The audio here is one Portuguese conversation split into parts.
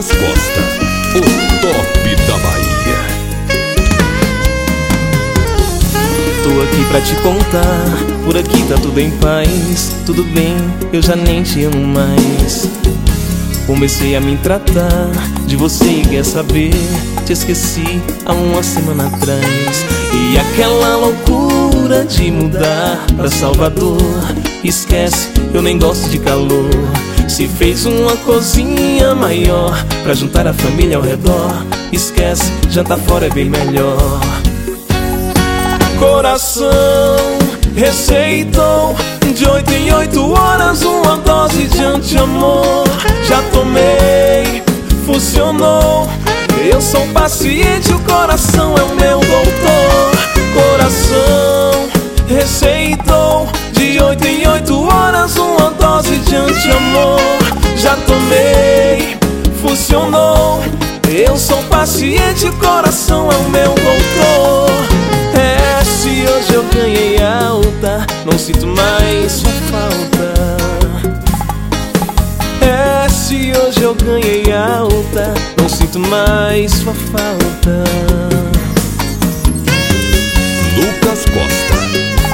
Lucas Costa, o top da Bahia. Tô aqui pra te contar, por aqui tá tudo em paz. Tudo bem, eu já nem te amo mais. Comecei a me tratar de você e quer saber, te esqueci há uma semana atrás. E aquela loucura de mudar pra Salvador, esquece, eu nem gosto de calor. Se fez uma cozinha maior pra juntar a família ao redor, esquece, jantar fora é bem melhor. Coração receitou de 8 em 8 horas uma dose de anti-amor. Já tomei, funcionou. Eu sou paciente, o coração é o meu doutor. Coração receitou de 8 em 8 horas uma dose de anti-amor. Já tomei, funcionou. Eu sou paciente, o coração é o meu doutor. Se hoje eu ganhei alta, não sinto mais sua falta. Se hoje eu ganhei alta, não sinto mais sua falta. Lucas Costa.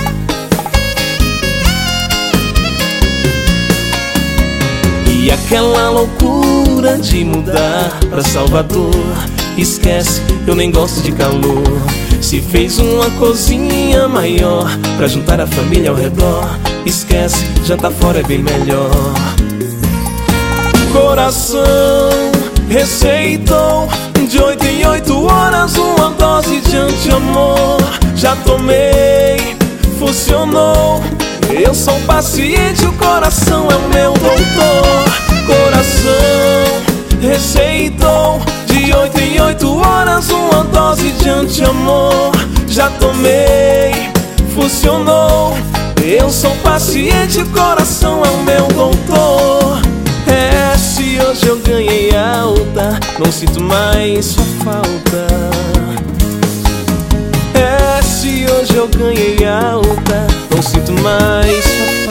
E aquela loucura de mudar pra Salvador, esquece, eu nem gosto de calor. Se fez uma cozinha maior pra juntar a família ao redor, esquece, jantar fora é bem melhor. Coração receitou de 8 em 8 horas uma dose de anti-amor. Já tomei, funcionou. Eu sou paciente, o coração é o meu doutor. Coração receitou de 8 em 8 horas uma dose de anti-amor. Já tomei, funcionou. Eu sou paciente, o coração é o meu doutor. Se hoje eu ganhei alta, não sinto mais sua falta. Se hoje eu ganhei alta, não sinto mais sua falta.